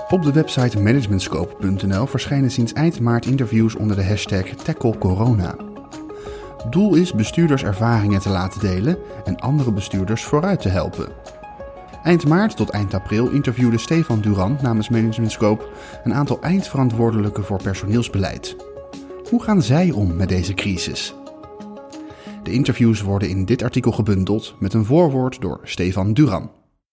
Op de website managementscope.nl verschijnen sinds eind maart interviews onder de hashtag #TackleCorona. Doel is bestuurders ervaringen te laten delen en andere bestuurders vooruit te helpen. Eind maart tot eind april interviewde Stefan Durand namens Managementscope een aantal eindverantwoordelijken voor personeelsbeleid. Hoe gaan zij om met deze crisis? De interviews worden in dit artikel gebundeld met een voorwoord door Stefan Durand.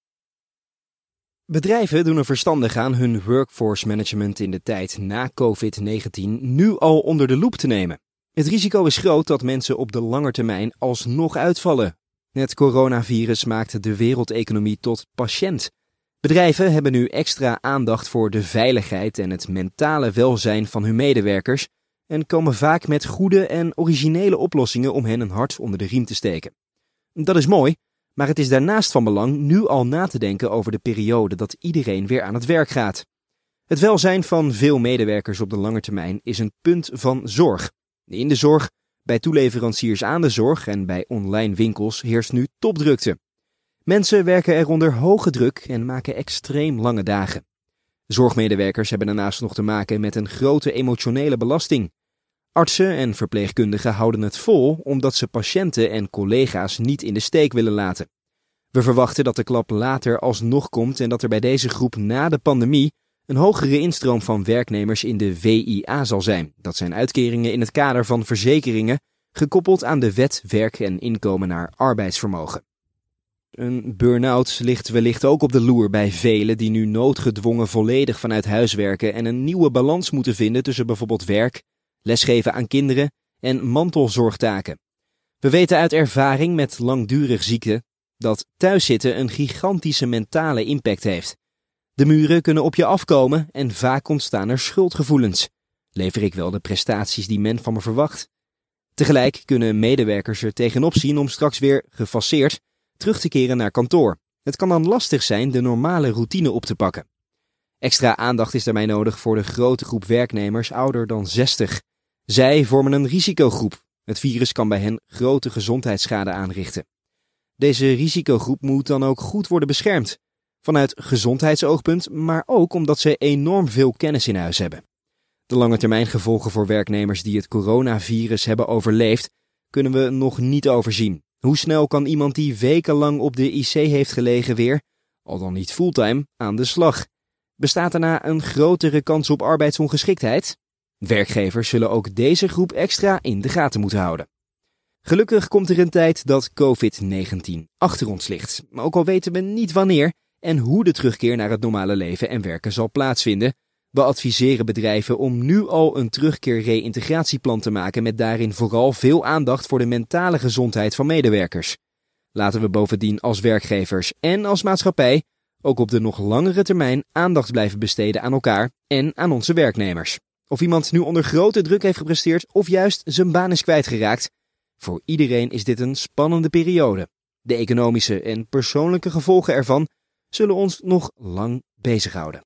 Bedrijven doen er verstandig aan hun workforce management in de tijd na COVID-19 nu al onder de loep te nemen. Het risico is groot dat mensen op de lange termijn alsnog uitvallen. Het coronavirus maakt de wereldeconomie tot patiënt. Bedrijven hebben nu extra aandacht voor de veiligheid en het mentale welzijn van hun medewerkers en komen vaak met goede en originele oplossingen om hen een hart onder de riem te steken. Dat is mooi, maar het is daarnaast van belang nu al na te denken over de periode dat iedereen weer aan het werk gaat. Het welzijn van veel medewerkers op de lange termijn is een punt van zorg. In de zorg, bij toeleveranciers aan de zorg en bij online winkels heerst nu topdrukte. Mensen werken er onder hoge druk en maken extreem lange dagen. Zorgmedewerkers hebben daarnaast nog te maken met een grote emotionele belasting. Artsen en verpleegkundigen houden het vol omdat ze patiënten en collega's niet in de steek willen laten. We verwachten dat de klap later alsnog komt en dat er bij deze groep na de pandemie een hogere instroom van werknemers in de WIA zal zijn. Dat zijn uitkeringen in het kader van verzekeringen, gekoppeld aan de wet werk en inkomen naar arbeidsvermogen. Een burn-out ligt wellicht ook op de loer bij velen die nu noodgedwongen volledig vanuit huis werken en een nieuwe balans moeten vinden tussen bijvoorbeeld werk, lesgeven aan kinderen en mantelzorgtaken. We weten uit ervaring met langdurig ziekte dat thuiszitten een gigantische mentale impact heeft. De muren kunnen op je afkomen en vaak ontstaan er schuldgevoelens. Lever ik wel de prestaties die men van me verwacht? Tegelijk kunnen medewerkers er tegenop zien om straks weer gefaseerd terug te keren naar kantoor. Het kan dan lastig zijn de normale routine op te pakken. Extra aandacht is daarbij nodig voor de grote groep werknemers ouder dan 60. Zij vormen een risicogroep. Het virus kan bij hen grote gezondheidsschade aanrichten. Deze risicogroep moet dan ook goed worden beschermd. Vanuit gezondheidsoogpunt, maar ook omdat ze enorm veel kennis in huis hebben. De langetermijngevolgen voor werknemers die het coronavirus hebben overleefd, kunnen we nog niet overzien. Hoe snel kan iemand die wekenlang op de IC heeft gelegen weer, al dan niet fulltime, aan de slag? Bestaat daarna een grotere kans op arbeidsongeschiktheid? Werkgevers zullen ook deze groep extra in de gaten moeten houden. Gelukkig komt er een tijd dat COVID-19 achter ons ligt. Maar ook al weten we niet wanneer en hoe de terugkeer naar het normale leven en werken zal plaatsvinden, we adviseren bedrijven om nu al een terugkeer-reïntegratieplan te maken met daarin vooral veel aandacht voor de mentale gezondheid van medewerkers. Laten we bovendien als werkgevers en als maatschappij ook op de nog langere termijn aandacht blijven besteden aan elkaar en aan onze werknemers. Of iemand nu onder grote druk heeft gepresteerd of juist zijn baan is kwijtgeraakt, voor iedereen is dit een spannende periode. De economische en persoonlijke gevolgen ervan zullen ons nog lang bezighouden.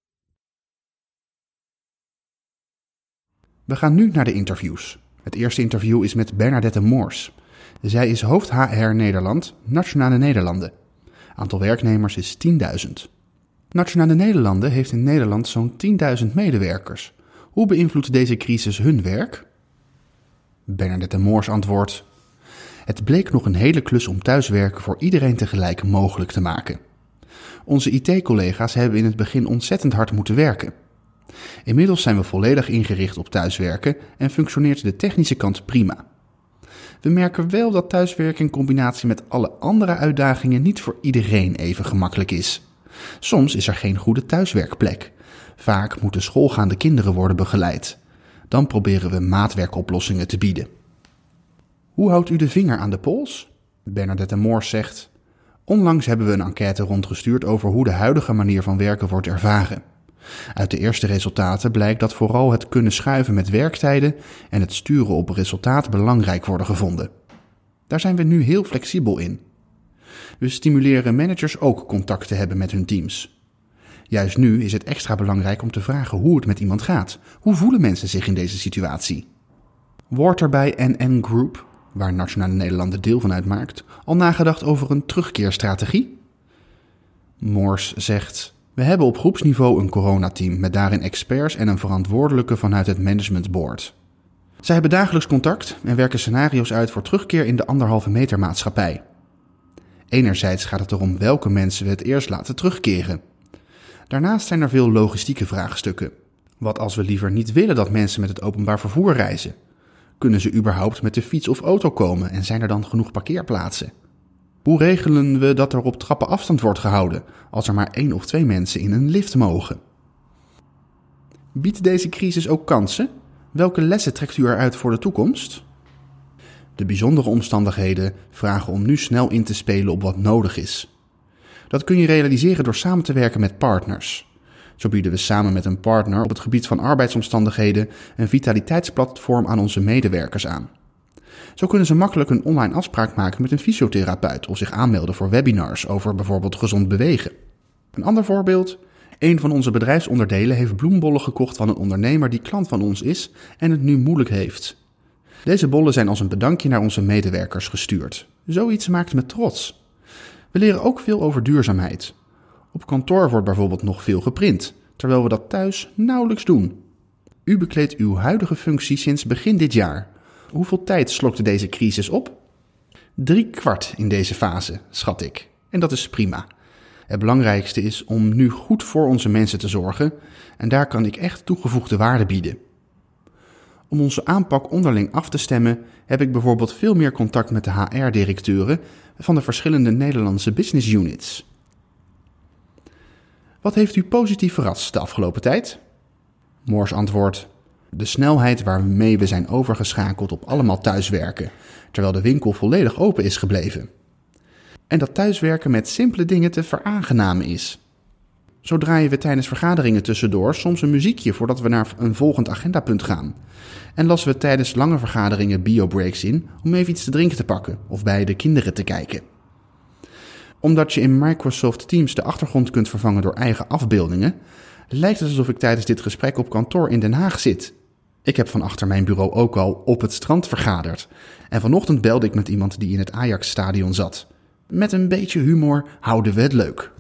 We gaan nu naar de interviews. Het eerste interview is met Bernadette Moors. Zij is hoofd HR Nederland, Nationale Nederlanden. Aantal werknemers is 10.000. Nationale Nederlanden heeft in Nederland zo'n 10.000 medewerkers. Hoe beïnvloedt deze crisis hun werk? Bernadette Moors antwoordt: het bleek nog een hele klus om thuiswerken voor iedereen tegelijk mogelijk te maken. Onze IT-collega's hebben in het begin ontzettend hard moeten werken. Inmiddels zijn we volledig ingericht op thuiswerken en functioneert de technische kant prima. We merken wel dat thuiswerken in combinatie met alle andere uitdagingen niet voor iedereen even gemakkelijk is. Soms is er geen goede thuiswerkplek. Vaak moeten schoolgaande kinderen worden begeleid. Dan proberen we maatwerkoplossingen te bieden. Hoe houdt u de vinger aan de pols? Bernadette Moors zegt: onlangs hebben we een enquête rondgestuurd over hoe de huidige manier van werken wordt ervaren. Uit de eerste resultaten blijkt dat vooral het kunnen schuiven met werktijden en het sturen op resultaat belangrijk worden gevonden. Daar zijn we nu heel flexibel in. We stimuleren managers ook contact te hebben met hun teams. Juist nu is het extra belangrijk om te vragen hoe het met iemand gaat. Hoe voelen mensen zich in deze situatie? Wordt er bij NN Group, waar Nationale Nederlanden deel van uitmaakt, al nagedacht over een terugkeerstrategie? Moors zegt: We hebben op groepsniveau een coronateam met daarin experts en een verantwoordelijke vanuit het management board. Zij hebben dagelijks contact en werken scenario's uit voor terugkeer in de 1,5 meter maatschappij. Enerzijds gaat het erom welke mensen we het eerst laten terugkeren. Daarnaast zijn er veel logistieke vraagstukken. Wat als we liever niet willen dat mensen met het openbaar vervoer reizen? Kunnen ze überhaupt met de fiets of auto komen en zijn er dan genoeg parkeerplaatsen? Hoe regelen we dat er op trappen afstand wordt gehouden als er maar 1 of 2 mensen in een lift mogen? Biedt deze crisis ook kansen? Welke lessen trekt u eruit voor de toekomst? De bijzondere omstandigheden vragen om nu snel in te spelen op wat nodig is. Dat kun je realiseren door samen te werken met partners. Zo bieden we samen met een partner op het gebied van arbeidsomstandigheden een vitaliteitsplatform aan onze medewerkers aan. Zo kunnen ze makkelijk een online afspraak maken met een fysiotherapeut of zich aanmelden voor webinars over bijvoorbeeld gezond bewegen. Een ander voorbeeld: een van onze bedrijfsonderdelen heeft bloembollen gekocht van een ondernemer die klant van ons is en het nu moeilijk heeft. Deze bollen zijn als een bedankje naar onze medewerkers gestuurd. Zoiets maakt me trots. We leren ook veel over duurzaamheid. Op kantoor wordt bijvoorbeeld nog veel geprint, terwijl we dat thuis nauwelijks doen. U bekleedt uw huidige functie sinds begin dit jaar. Hoeveel tijd slokte deze crisis op? 3/4 in deze fase, schat ik. En dat is prima. Het belangrijkste is om nu goed voor onze mensen te zorgen en daar kan ik echt toegevoegde waarde bieden. Om onze aanpak onderling af te stemmen heb ik bijvoorbeeld veel meer contact met de HR-directeuren van de verschillende Nederlandse business units. Wat heeft u positief verrast de afgelopen tijd? Moors antwoordt: de snelheid waarmee we zijn overgeschakeld op allemaal thuiswerken, terwijl de winkel volledig open is gebleven. En dat thuiswerken met simpele dingen te veraangenamen is. Zo draaien we tijdens vergaderingen tussendoor soms een muziekje voordat we naar een volgend agendapunt gaan. En lassen we tijdens lange vergaderingen biobreaks in om even iets te drinken te pakken of bij de kinderen te kijken. Omdat je in Microsoft Teams de achtergrond kunt vervangen door eigen afbeeldingen, lijkt het alsof ik tijdens dit gesprek op kantoor in Den Haag zit. Ik heb van achter mijn bureau ook al op het strand vergaderd. En vanochtend belde ik met iemand die in het Ajax-stadion zat. Met een beetje humor houden we het leuk.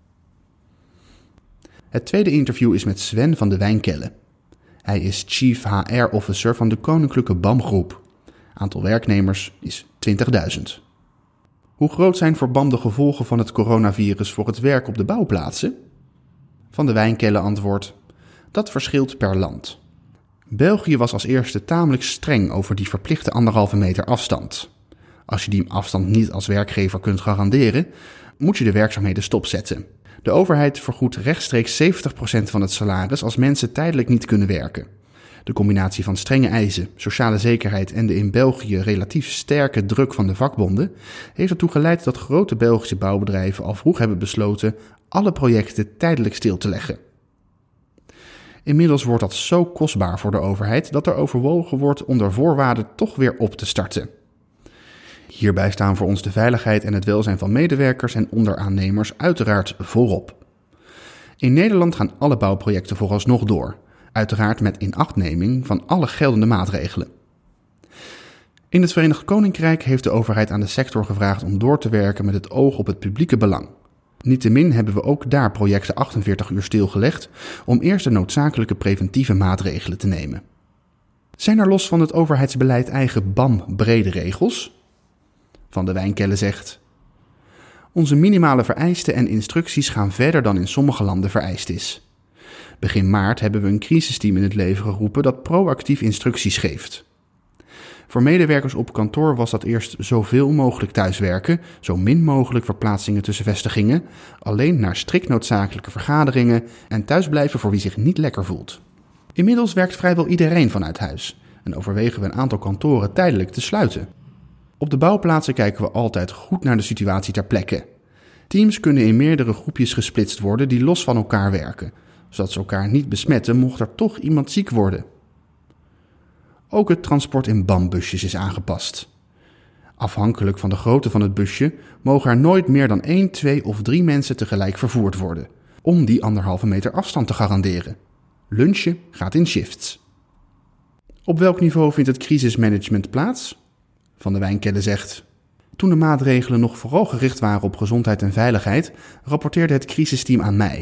Het tweede interview is met Sven van de Wijnkelle. Hij is Chief HR Officer van de Koninklijke BAM Groep. Aantal werknemers is 20.000. Hoe groot zijn voor BAM de gevolgen van het coronavirus voor het werk op de bouwplaatsen? Van de Wijnkelle antwoordt: dat verschilt per land. België was als eerste tamelijk streng over die verplichte 1,5 meter afstand. Als je die afstand niet als werkgever kunt garanderen, moet je de werkzaamheden stopzetten. De overheid vergoedt rechtstreeks 70% van het salaris als mensen tijdelijk niet kunnen werken. De combinatie van strenge eisen, sociale zekerheid en de in België relatief sterke druk van de vakbonden heeft ertoe geleid dat grote Belgische bouwbedrijven al vroeg hebben besloten alle projecten tijdelijk stil te leggen. Inmiddels wordt dat zo kostbaar voor de overheid dat er overwogen wordt onder voorwaarden toch weer op te starten. Hierbij staan voor ons de veiligheid en het welzijn van medewerkers en onderaannemers uiteraard voorop. In Nederland gaan alle bouwprojecten vooralsnog door, uiteraard met inachtneming van alle geldende maatregelen. In het Verenigd Koninkrijk heeft de overheid aan de sector gevraagd om door te werken met het oog op het publieke belang. Niettemin hebben we ook daar projecten 48 uur stilgelegd om eerst de noodzakelijke preventieve maatregelen te nemen. Zijn er los van het overheidsbeleid eigen BAM brede regels? Van de Wijnkelle zegt: onze minimale vereisten en instructies gaan verder dan in sommige landen vereist is. Begin maart hebben we een crisisteam in het leven geroepen dat proactief instructies geeft. Voor medewerkers op kantoor was dat eerst zoveel mogelijk thuiswerken, zo min mogelijk verplaatsingen tussen vestigingen, alleen naar strikt noodzakelijke vergaderingen en thuisblijven voor wie zich niet lekker voelt. Inmiddels werkt vrijwel iedereen vanuit huis en overwegen we een aantal kantoren tijdelijk te sluiten. Op de bouwplaatsen kijken we altijd goed naar de situatie ter plekke. Teams kunnen in meerdere groepjes gesplitst worden die los van elkaar werken, zodat ze elkaar niet besmetten mocht er toch iemand ziek worden. Ook het transport in BAM-busjes is aangepast. Afhankelijk van de grootte van het busje mogen er nooit meer dan 1, 2 of 3 mensen tegelijk vervoerd worden, om die 1,5 meter afstand te garanderen. Lunchen gaat in shifts. Op welk niveau vindt het crisismanagement plaats? Van de Wijnkelle zegt: toen de maatregelen nog vooral gericht waren op gezondheid en veiligheid, rapporteerde het crisisteam aan mij.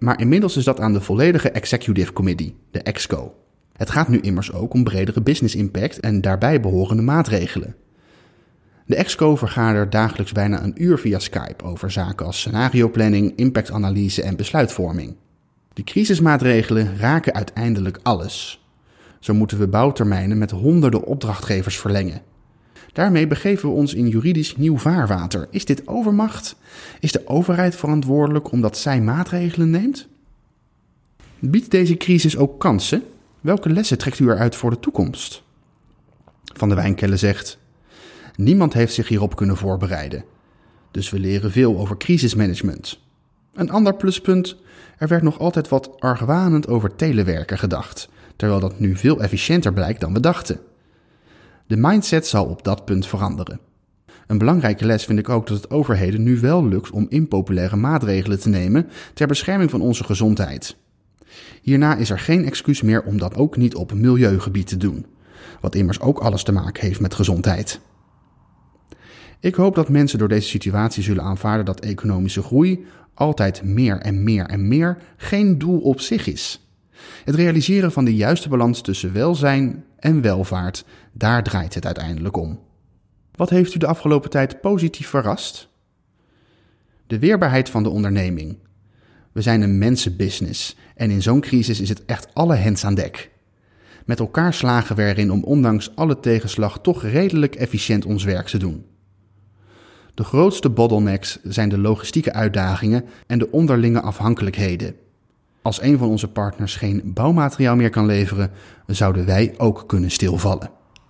Maar inmiddels is dat aan de volledige Executive Committee, de ExCo. Het gaat nu immers ook om bredere business impact en daarbij behorende maatregelen. De ExCo vergadert dagelijks bijna een uur via Skype over zaken als scenarioplanning, impactanalyse en besluitvorming. De crisismaatregelen raken uiteindelijk alles. Zo moeten we bouwtermijnen met honderden opdrachtgevers verlengen. Daarmee begeven we ons in juridisch nieuw vaarwater. Is dit overmacht? Is de overheid verantwoordelijk omdat zij maatregelen neemt? Biedt deze crisis ook kansen? Welke lessen trekt u eruit voor de toekomst? Van der Wijnkelle zegt: niemand heeft zich hierop kunnen voorbereiden. Dus we leren veel over crisismanagement. Een ander pluspunt: er werd nog altijd wat argwanend over telewerken gedacht, terwijl dat nu veel efficiënter blijkt dan we dachten. De mindset zal op dat punt veranderen. Een belangrijke les vind ik ook dat het overheden nu wel lukt om impopulaire maatregelen te nemen ter bescherming van onze gezondheid. Hierna is er geen excuus meer om dat ook niet op milieugebied te doen, wat immers ook alles te maken heeft met gezondheid. Ik hoop dat mensen door deze situatie zullen aanvaarden dat economische groei, altijd meer en meer en meer, geen doel op zich is. Het realiseren van de juiste balans tussen welzijn en welvaart, daar draait het uiteindelijk om. Wat heeft u de afgelopen tijd positief verrast? De weerbaarheid van de onderneming. We zijn een mensenbusiness en in zo'n crisis is het echt alle hens aan dek. Met elkaar slagen we erin om ondanks alle tegenslag toch redelijk efficiënt ons werk te doen. De grootste bottlenecks zijn de logistieke uitdagingen en de onderlinge afhankelijkheden. Als een van onze partners geen bouwmateriaal meer kan leveren, zouden wij ook kunnen stilvallen.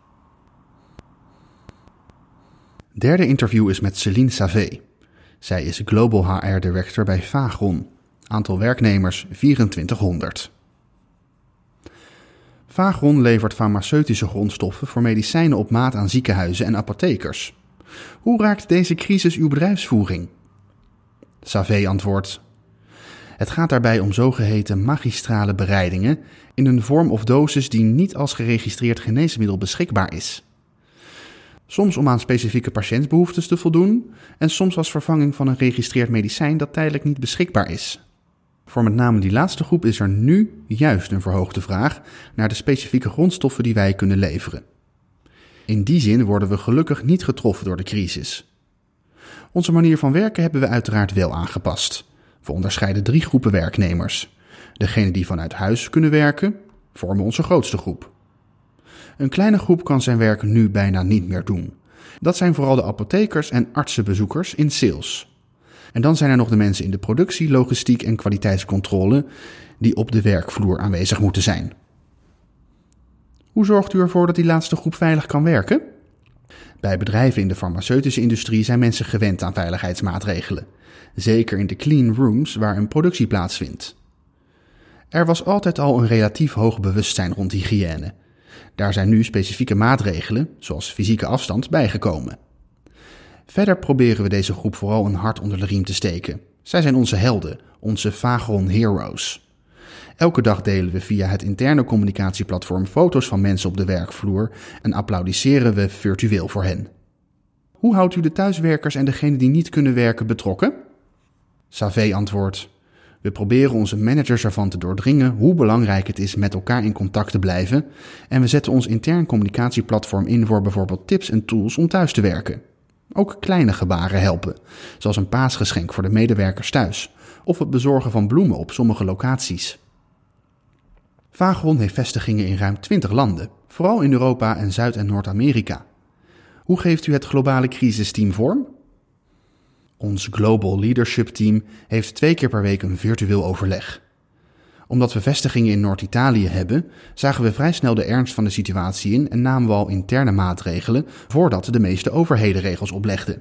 Derde interview is met Céline Savé. Zij is Global HR Director bij Fagron. Aantal werknemers 2400. Fagron levert farmaceutische grondstoffen voor medicijnen op maat aan ziekenhuizen en apothekers. Hoe raakt deze crisis uw bedrijfsvoering? Savé antwoordt: het gaat daarbij om zogeheten magistrale bereidingen in een vorm of dosis die niet als geregistreerd geneesmiddel beschikbaar is. Soms om aan specifieke patiëntbehoeftes te voldoen en soms als vervanging van een geregistreerd medicijn dat tijdelijk niet beschikbaar is. Voor met name die laatste groep is er nu juist een verhoogde vraag naar de specifieke grondstoffen die wij kunnen leveren. In die zin worden we gelukkig niet getroffen door de crisis. Onze manier van werken hebben we uiteraard wel aangepast. We onderscheiden 3 groepen werknemers. Degenen die vanuit huis kunnen werken, vormen onze grootste groep. Een kleine groep kan zijn werk nu bijna niet meer doen. Dat zijn vooral de apothekers en artsenbezoekers in sales. En dan zijn er nog de mensen in de productie, logistiek en kwaliteitscontrole die op de werkvloer aanwezig moeten zijn. Hoe zorgt u ervoor dat die laatste groep veilig kan werken? Bij bedrijven in de farmaceutische industrie zijn mensen gewend aan veiligheidsmaatregelen. Zeker in de clean rooms waar een productie plaatsvindt. Er was altijd al een relatief hoog bewustzijn rond hygiëne. Daar zijn nu specifieke maatregelen, zoals fysieke afstand, bijgekomen. Verder proberen we deze groep vooral een hart onder de riem te steken. Zij zijn onze helden, onze Fagron Heroes. Elke dag delen we via het interne communicatieplatform foto's van mensen op de werkvloer en applaudisseren we virtueel voor hen. Hoe houdt u de thuiswerkers en degenen die niet kunnen werken betrokken? Savé antwoordt: we proberen onze managers ervan te doordringen hoe belangrijk het is met elkaar in contact te blijven en we zetten ons intern communicatieplatform in voor bijvoorbeeld tips en tools om thuis te werken. Ook kleine gebaren helpen, zoals een paasgeschenk voor de medewerkers thuis of het bezorgen van bloemen op sommige locaties. Fagron heeft vestigingen in ruim 20 landen, vooral in Europa en Zuid- en Noord-Amerika. Hoe geeft u het globale crisisteam vorm? Ons Global Leadership Team heeft 2 keer per week een virtueel overleg. Omdat we vestigingen in Noord-Italië hebben, zagen we vrij snel de ernst van de situatie in en namen we al interne maatregelen voordat de meeste overheden regels oplegden.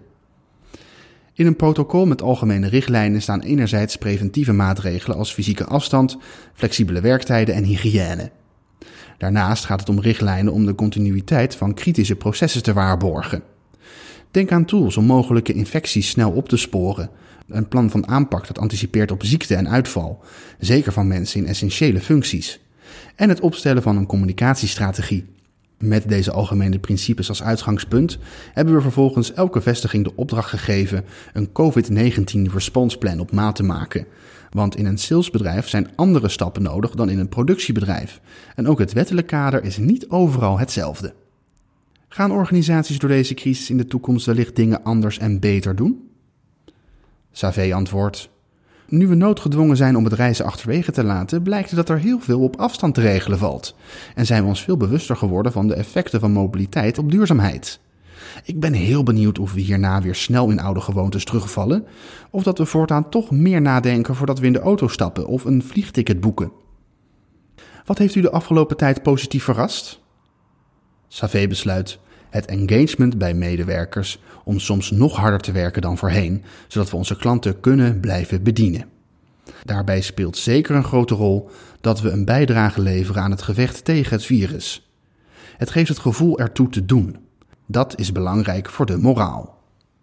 In een protocol met algemene richtlijnen staan enerzijds preventieve maatregelen als fysieke afstand, flexibele werktijden en hygiëne. Daarnaast gaat het om richtlijnen om de continuïteit van kritische processen te waarborgen. Denk aan tools om mogelijke infecties snel op te sporen, een plan van aanpak dat anticipeert op ziekte en uitval, zeker van mensen in essentiële functies, en het opstellen van een communicatiestrategie. Met deze algemene principes als uitgangspunt hebben we vervolgens elke vestiging de opdracht gegeven een COVID-19 response plan op maat te maken. Want in een salesbedrijf zijn andere stappen nodig dan in een productiebedrijf. En ook het wettelijk kader is niet overal hetzelfde. Gaan organisaties door deze crisis in de toekomst wellicht dingen anders en beter doen? Savé antwoordt: nu we noodgedwongen zijn om het reizen achterwege te laten, blijkt dat er heel veel op afstand te regelen valt. En zijn we ons veel bewuster geworden van de effecten van mobiliteit op duurzaamheid. Ik ben heel benieuwd of we hierna weer snel in oude gewoontes terugvallen, of dat we voortaan toch meer nadenken voordat we in de auto stappen of een vliegticket boeken. Wat heeft u de afgelopen tijd positief verrast? Savé besluit het engagement bij medewerkers om soms nog harder te werken dan voorheen, zodat we onze klanten kunnen blijven bedienen. Daarbij speelt zeker een grote rol dat we een bijdrage leveren aan het gevecht tegen het virus. Het geeft het gevoel ertoe te doen. Dat is belangrijk voor de moraal.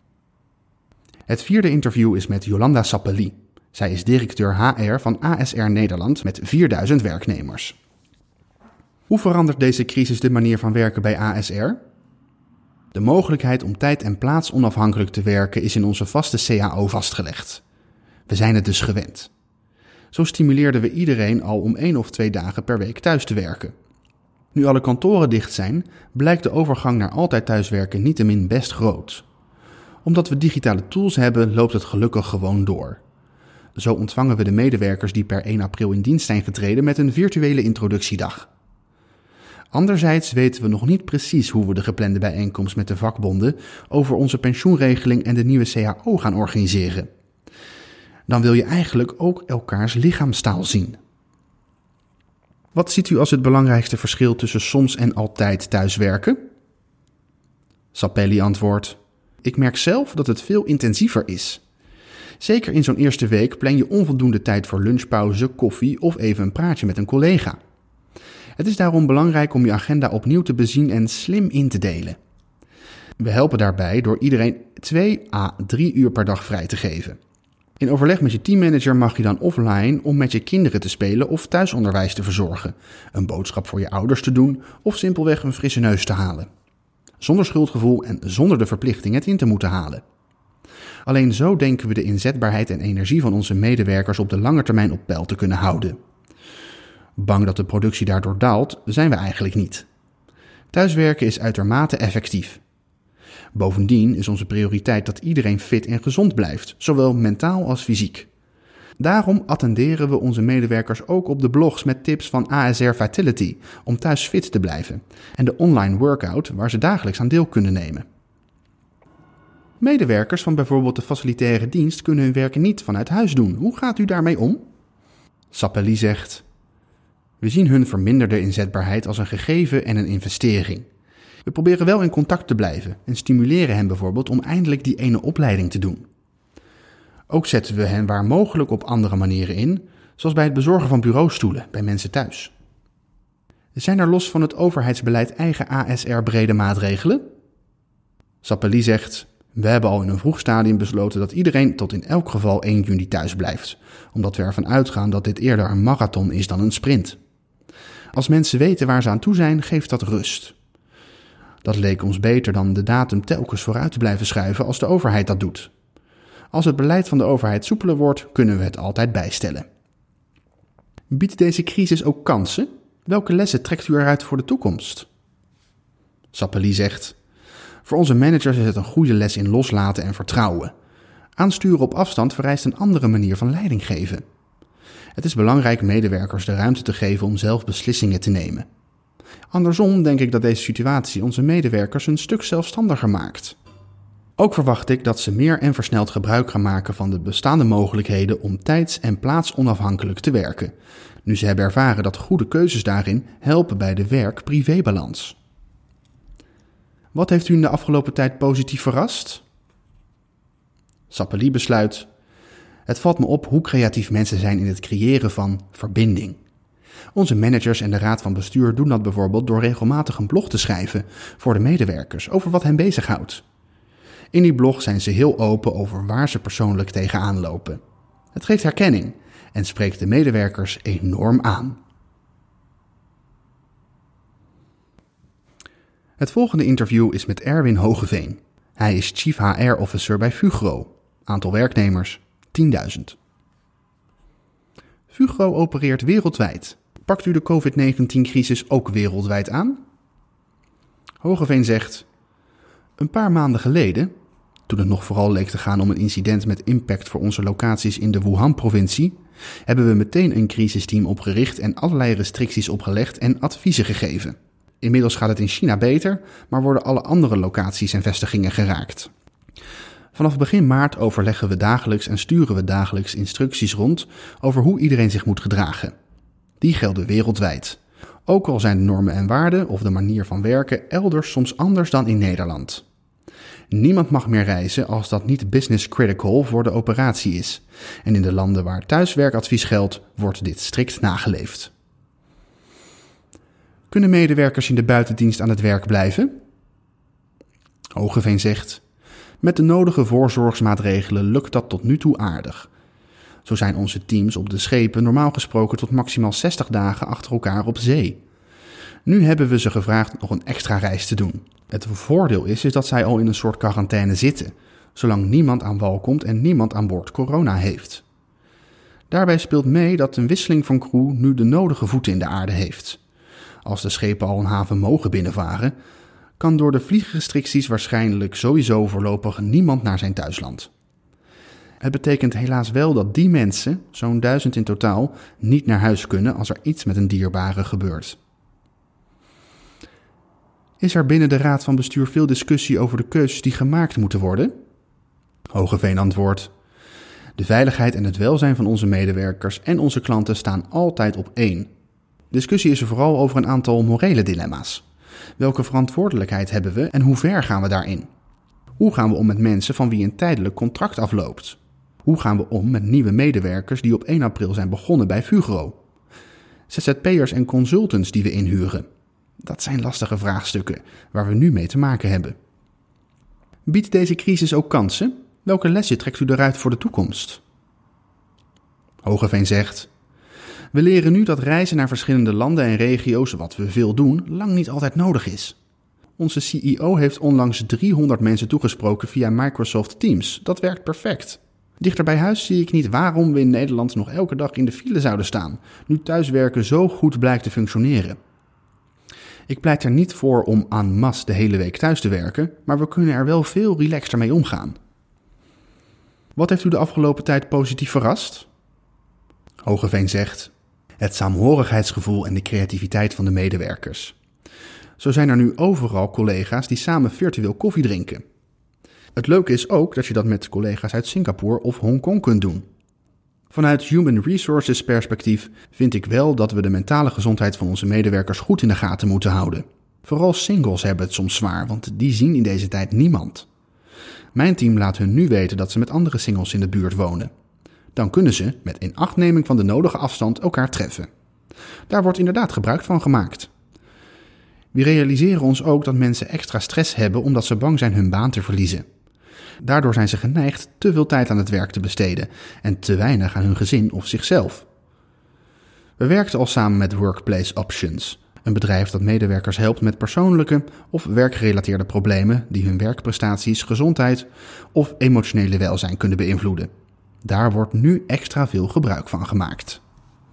Het vierde interview is met Jolanda Sappeli. Zij is directeur HR van ASR Nederland met 4000 werknemers. Hoe verandert deze crisis de manier van werken bij ASR? De mogelijkheid om tijd en plaats onafhankelijk te werken is in onze vaste CAO vastgelegd. We zijn het dus gewend. Zo stimuleerden we iedereen al om 1 of 2 dagen per week thuis te werken. Nu alle kantoren dicht zijn, blijkt de overgang naar altijd thuiswerken niettemin best groot. Omdat we digitale tools hebben, loopt het gelukkig gewoon door. Zo ontvangen we de medewerkers die per 1 april in dienst zijn getreden met een virtuele introductiedag. Anderzijds weten we nog niet precies hoe we de geplande bijeenkomst met de vakbonden over onze pensioenregeling en de nieuwe CAO gaan organiseren. Dan wil je eigenlijk ook elkaars lichaamstaal zien. Wat ziet u als het belangrijkste verschil tussen soms en altijd thuiswerken? Sappeli antwoordt: ik merk zelf dat het veel intensiever is. Zeker in zo'n eerste week plan je onvoldoende tijd voor lunchpauze, koffie of even een praatje met een collega. Het is daarom belangrijk om je agenda opnieuw te bezien en slim in te delen. We helpen daarbij door iedereen 2 à 3 uur per dag vrij te geven. In overleg met je teammanager mag je dan offline om met je kinderen te spelen of thuisonderwijs te verzorgen, een boodschap voor je ouders te doen of simpelweg een frisse neus te halen. Zonder schuldgevoel en zonder de verplichting het in te moeten halen. Alleen zo denken we de inzetbaarheid en energie van onze medewerkers op de lange termijn op peil te kunnen houden. Bang dat de productie daardoor daalt, zijn we eigenlijk niet. Thuiswerken is uitermate effectief. Bovendien is onze prioriteit dat iedereen fit en gezond blijft, zowel mentaal als fysiek. Daarom attenderen we onze medewerkers ook op de blogs met tips van ASR Vitality om thuis fit te blijven en de online workout waar ze dagelijks aan deel kunnen nemen. Medewerkers van bijvoorbeeld de facilitaire dienst kunnen hun werk niet vanuit huis doen. Hoe gaat u daarmee om? Sappeli zegt: we zien hun verminderde inzetbaarheid als een gegeven en een investering. We proberen wel in contact te blijven en stimuleren hen bijvoorbeeld om eindelijk die ene opleiding te doen. Ook zetten we hen waar mogelijk op andere manieren in, zoals bij het bezorgen van bureaustoelen bij mensen thuis. Zijn er los van het overheidsbeleid eigen ASR-brede maatregelen? Sappeli zegt: we hebben al in een vroeg stadium besloten dat iedereen tot in elk geval 1 juni thuis blijft, omdat we ervan uitgaan dat dit eerder een marathon is dan een sprint. Als mensen weten waar ze aan toe zijn, geeft dat rust. Dat leek ons beter dan de datum telkens vooruit te blijven schuiven als de overheid dat doet. Als het beleid van de overheid soepeler wordt, kunnen we het altijd bijstellen. Biedt deze crisis ook kansen? Welke lessen trekt u eruit voor de toekomst? Sappeli zegt: voor onze managers is het een goede les in loslaten en vertrouwen. Aansturen op afstand vereist een andere manier van leiding geven. Het is belangrijk medewerkers de ruimte te geven om zelf beslissingen te nemen. Andersom denk ik dat deze situatie onze medewerkers een stuk zelfstandiger maakt. Ook verwacht ik dat ze meer en versneld gebruik gaan maken van de bestaande mogelijkheden om tijds- en plaatsonafhankelijk te werken, nu ze hebben ervaren dat goede keuzes daarin helpen bij de werk-privébalans. Wat heeft u in de afgelopen tijd positief verrast? Sappeli besluit: het valt me op hoe creatief mensen zijn in het creëren van verbinding. Onze managers en de raad van bestuur doen dat bijvoorbeeld door regelmatig een blog te schrijven voor de medewerkers over wat hen bezighoudt. In die blog zijn ze heel open over waar ze persoonlijk tegenaan lopen. Het geeft herkenning en spreekt de medewerkers enorm aan. Het volgende interview is met Erwin Hogeveen. Hij is Chief HR Officer bij Fugro. Aantal werknemers 10.000. Fugro opereert wereldwijd. Pakt u de COVID-19-crisis ook wereldwijd aan? Hogeveen zegt: een paar maanden geleden, toen het nog vooral leek te gaan om een incident met impact voor onze locaties in de Wuhan-provincie, hebben we meteen een crisisteam opgericht en allerlei restricties opgelegd en adviezen gegeven. Inmiddels gaat het in China beter, maar worden alle andere locaties en vestigingen geraakt. Vanaf begin maart overleggen we dagelijks en sturen we dagelijks instructies rond over hoe iedereen zich moet gedragen. Die gelden wereldwijd. Ook al zijn de normen en waarden of de manier van werken elders soms anders dan in Nederland. Niemand mag meer reizen als dat niet business critical voor de operatie is. En in de landen waar thuiswerkadvies geldt, wordt dit strikt nageleefd. Kunnen medewerkers in de buitendienst aan het werk blijven? Hogeveen zegt: met de nodige voorzorgsmaatregelen lukt dat tot nu toe aardig. Zo zijn onze teams op de schepen normaal gesproken tot maximaal 60 dagen achter elkaar op zee. Nu hebben we ze gevraagd nog een extra reis te doen. Het voordeel is dat zij al in een soort quarantaine zitten, zolang niemand aan wal komt en niemand aan boord corona heeft. Daarbij speelt mee dat een wisseling van crew nu de nodige voeten in de aarde heeft. Als de schepen al een haven mogen binnenvaren, kan door de vliegrestricties waarschijnlijk sowieso voorlopig niemand naar zijn thuisland. Het betekent helaas wel dat die mensen, zo'n 1000 in totaal, niet naar huis kunnen als er iets met een dierbare gebeurt. Is er binnen de Raad van Bestuur veel discussie over de keuzes die gemaakt moeten worden? Hogeveen antwoordt: de veiligheid en het welzijn van onze medewerkers en onze klanten staan altijd op één. Discussie is er vooral over een aantal morele dilemma's. Welke verantwoordelijkheid hebben we en hoe ver gaan we daarin? Hoe gaan we om met mensen van wie een tijdelijk contract afloopt? Hoe gaan we om met nieuwe medewerkers die op 1 april zijn begonnen bij Fugro? ZZP'ers en consultants die we inhuren. Dat zijn lastige vraagstukken waar we nu mee te maken hebben. Biedt deze crisis ook kansen? Welke lessen trekt u eruit voor de toekomst? Hogeveen zegt: we leren nu dat reizen naar verschillende landen en regio's, wat we veel doen, lang niet altijd nodig is. Onze CEO heeft onlangs 300 mensen toegesproken via Microsoft Teams. Dat werkt perfect. Dichter bij huis zie ik niet waarom we in Nederland nog elke dag in de file zouden staan, nu thuiswerken zo goed blijkt te functioneren. Ik pleit er niet voor om en masse de hele week thuis te werken, maar we kunnen er wel veel relaxter mee omgaan. Wat heeft u de afgelopen tijd positief verrast? Hogeveen zegt: het saamhorigheidsgevoel en de creativiteit van de medewerkers. Zo zijn er nu overal collega's die samen virtueel koffie drinken. Het leuke is ook dat je dat met collega's uit Singapore of Hongkong kunt doen. Vanuit Human Resources perspectief vind ik wel dat we de mentale gezondheid van onze medewerkers goed in de gaten moeten houden. Vooral singles hebben het soms zwaar, want die zien in deze tijd niemand. Mijn team laat hun nu weten dat ze met andere singles in de buurt wonen. Dan kunnen ze, met inachtneming van de nodige afstand, elkaar treffen. Daar wordt inderdaad gebruik van gemaakt. We realiseren ons ook dat mensen extra stress hebben omdat ze bang zijn hun baan te verliezen. Daardoor zijn ze geneigd te veel tijd aan het werk te besteden en te weinig aan hun gezin of zichzelf. We werkten al samen met Workplace Options, een bedrijf dat medewerkers helpt met persoonlijke of werkgerelateerde problemen die hun werkprestaties, gezondheid of emotionele welzijn kunnen beïnvloeden. Daar wordt nu extra veel gebruik van gemaakt.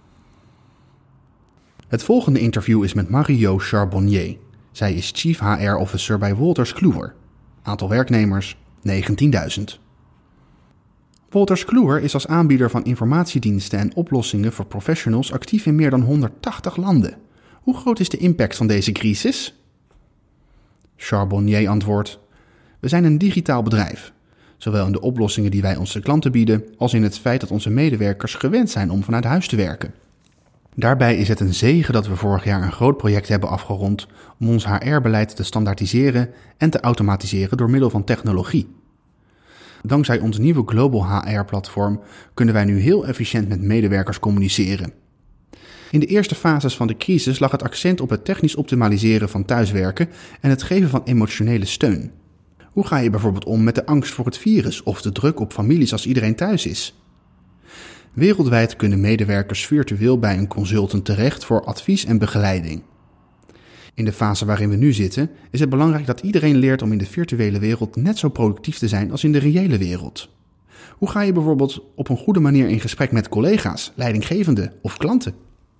Het volgende interview is met Mario Charbonnier. Zij is Chief HR Officer bij Wolters Kluwer. Aantal werknemers 19.000. Wolters Kluwer is als aanbieder van informatiediensten en oplossingen voor professionals actief in meer dan 180 landen. Hoe groot is de impact van deze crisis? Charbonnier antwoordt: we zijn een digitaal bedrijf. Zowel in de oplossingen die wij onze klanten bieden, als in het feit dat onze medewerkers gewend zijn om vanuit huis te werken. Daarbij is het een zegen dat we vorig jaar een groot project hebben afgerond om ons HR-beleid te standaardiseren en te automatiseren door middel van technologie. Dankzij ons nieuwe Global HR-platform kunnen wij nu heel efficiënt met medewerkers communiceren. In de eerste fases van de crisis lag het accent op het technisch optimaliseren van thuiswerken en het geven van emotionele steun. Hoe ga je bijvoorbeeld om met de angst voor het virus of de druk op families als iedereen thuis is? Wereldwijd kunnen medewerkers virtueel bij een consultant terecht voor advies en begeleiding. In de fase waarin we nu zitten is het belangrijk dat iedereen leert om in de virtuele wereld net zo productief te zijn als in de reële wereld. Hoe ga je bijvoorbeeld op een goede manier in gesprek met collega's, leidinggevenden of klanten?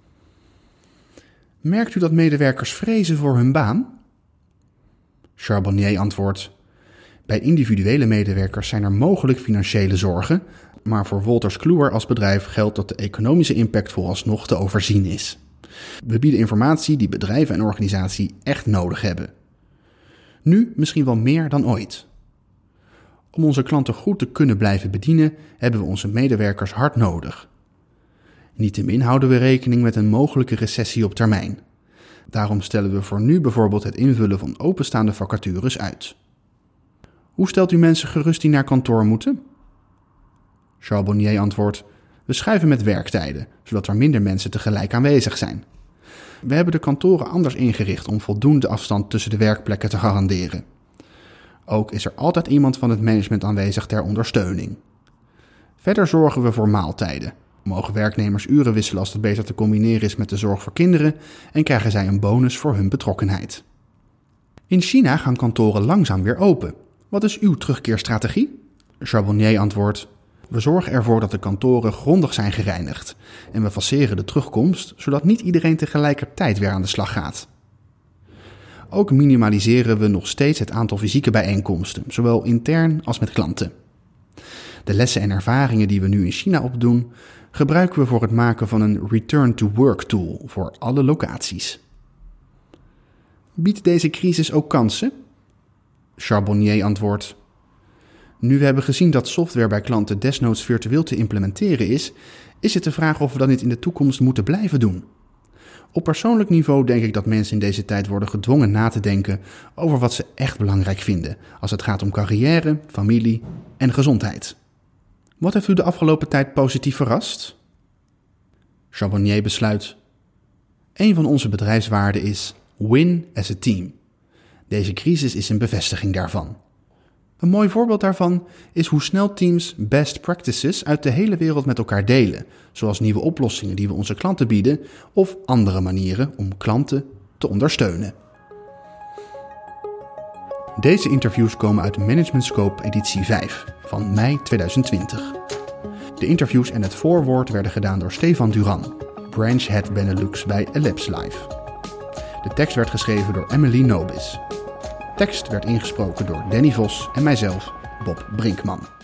Merkt u dat medewerkers vrezen voor hun baan? Charbonnier antwoordt: bij individuele medewerkers zijn er mogelijk financiële zorgen, maar voor Wolters Kluwer als bedrijf geldt dat de economische impact vooralsnog te overzien is. We bieden informatie die bedrijven en organisaties echt nodig hebben. Nu misschien wel meer dan ooit. Om onze klanten goed te kunnen blijven bedienen, hebben we onze medewerkers hard nodig. Niettemin houden we rekening met een mogelijke recessie op termijn. Daarom stellen we voor nu bijvoorbeeld het invullen van openstaande vacatures uit. Hoe stelt u mensen gerust die naar kantoor moeten? Charbonnier antwoordt: we schuiven met werktijden, zodat er minder mensen tegelijk aanwezig zijn. We hebben de kantoren anders ingericht om voldoende afstand tussen de werkplekken te garanderen. Ook is er altijd iemand van het management aanwezig ter ondersteuning. Verder zorgen we voor maaltijden. Mogen werknemers uren wisselen als dat beter te combineren is met de zorg voor kinderen en krijgen zij een bonus voor hun betrokkenheid. In China gaan kantoren langzaam weer open. Wat is uw terugkeerstrategie? Charbonnier antwoordt: we zorgen ervoor dat de kantoren grondig zijn gereinigd en we faceren de terugkomst, zodat niet iedereen tegelijkertijd weer aan de slag gaat. Ook minimaliseren we nog steeds het aantal fysieke bijeenkomsten, zowel intern als met klanten. De lessen en ervaringen die we nu in China opdoen, gebruiken we voor het maken van een return-to-work tool voor alle locaties. Biedt deze crisis ook kansen? Charbonnier antwoordt: nu we hebben gezien dat software bij klanten desnoods virtueel te implementeren is het de vraag of we dat niet in de toekomst moeten blijven doen. Op persoonlijk niveau denk ik dat mensen in deze tijd worden gedwongen na te denken over wat ze echt belangrijk vinden als het gaat om carrière, familie en gezondheid. Wat heeft u de afgelopen tijd positief verrast? Charbonnier besluit: een van onze bedrijfswaarden is win as a team. Deze crisis is een bevestiging daarvan. Een mooi voorbeeld daarvan is hoe snel teams best practices uit de hele wereld met elkaar delen, zoals nieuwe oplossingen die we onze klanten bieden of andere manieren om klanten te ondersteunen. Deze interviews komen uit Management Scope editie 5 van mei 2020. De interviews en het voorwoord werden gedaan door Stefan Duran, Branch Head Benelux bij Ellipse Live. De tekst werd geschreven door Emily Nobis. Tekst werd ingesproken door Danny Vos en mijzelf, Bob Brinkman.